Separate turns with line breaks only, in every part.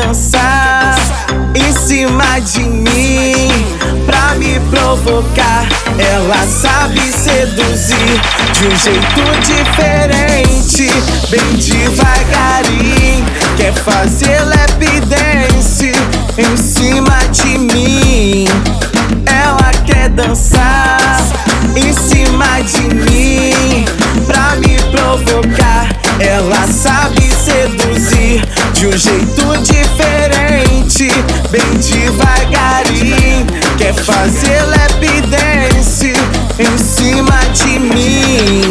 dançar em cima de mim pra me provocar. Ela sabe seduzir de um jeito diferente, bem devagarinho. Quer fazer lap dance em cima de mim. Ela quer dançar em cima de mim pra me provocar. Ela sabe seduzir de um jeito diferente, bem devagarinho. Quer fazer lap dance em cima de mim.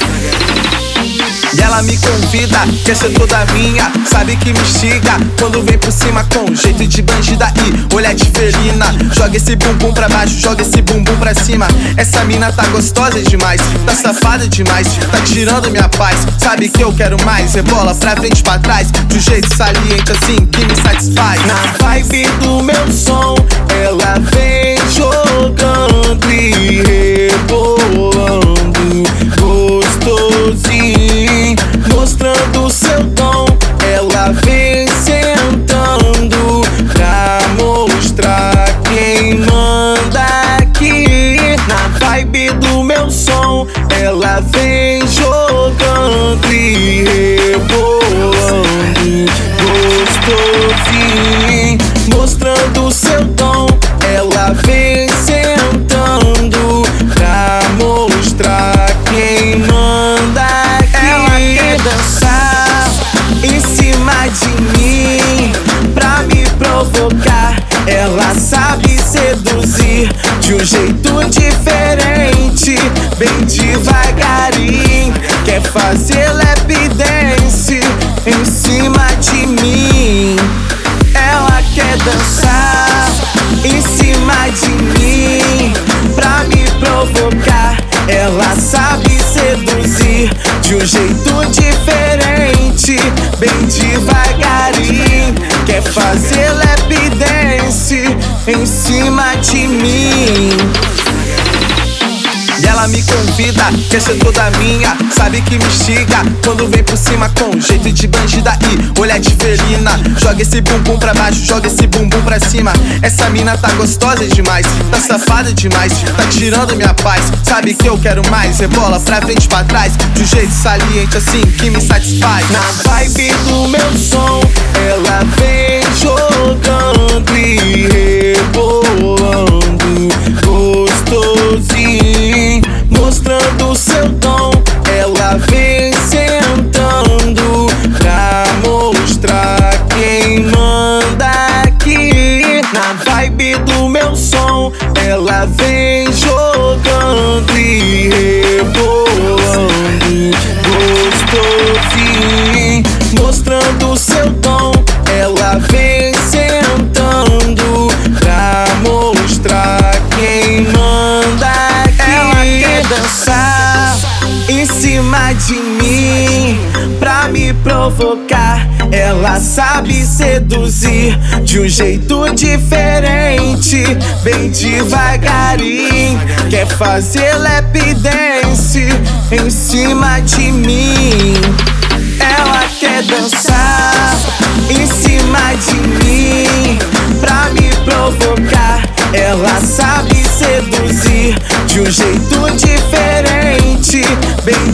E ela me convida, quer ser toda minha, sabe que me instiga quando vem por cima com jeito de bandida e olhar de felina. Joga esse bumbum pra baixo, joga esse bumbum pra cima. Essa mina tá gostosa demais, tá safada demais, tá tirando minha paz. Sabe que eu quero mais, rebola pra frente, pra trás, de um jeito saliente assim que me satisfaz. Na vibe do meu som, ela vem jogando e rebolando gostosinho, mostrando seu dom. Ela vem sentando pra mostrar quem manda aqui. Na vibe do meu som, ela vem jogando e rebolando gostosinho, mostrando seu dom. Ela vem sentando pra mostrar quem manda aqui. Ela quer dançar em cima de mim pra me provocar. Ela sabe seduzir de um jeito diferente, bem devagarinho. Quer fazer lap dance em cima de mim. Ela quer dançar em cima de mim pra me provocar. Ela sabe seduzir de um jeito diferente, bem devagarinho. Quer fazer lap dance em cima de mim. E ela me convida, quer ser toda minha, sabe que me instiga quando vem por cima com jeito de bandida e olhar de felina. Joga esse bumbum pra baixo, joga esse bumbum pra cima. Essa mina tá gostosa demais, tá safada demais, tá tirando minha paz. Sabe que eu quero mais, rebola pra frente, pra trás, de um jeito saliente assim que me satisfaz. Na vibe do meu som, ela vem jogando e rebolando gostosinho, mostrando seu dom. Ela vem sentando pra mostrar quem manda aqui. Na vibe do meu som, ela vem jogando e rebolando gostosinho, mostrando seu dom. Ela vem sentando pra mostrar quem manda aqui. Ela quer dançar em cima de mim pra me provocar. Ela sabe seduzir de um jeito diferente, bem devagarinho. Quer fazer lap dance em cima de mim. Ela quer dançar em cima de mim pra me provocar. Ela sabe seduzir de um jeito diferente, bem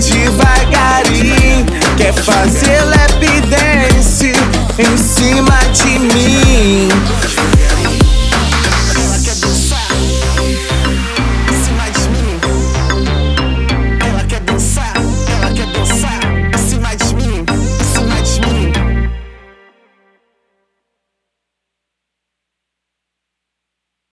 devagarinho. Quer fazer lap dance em cima de mim.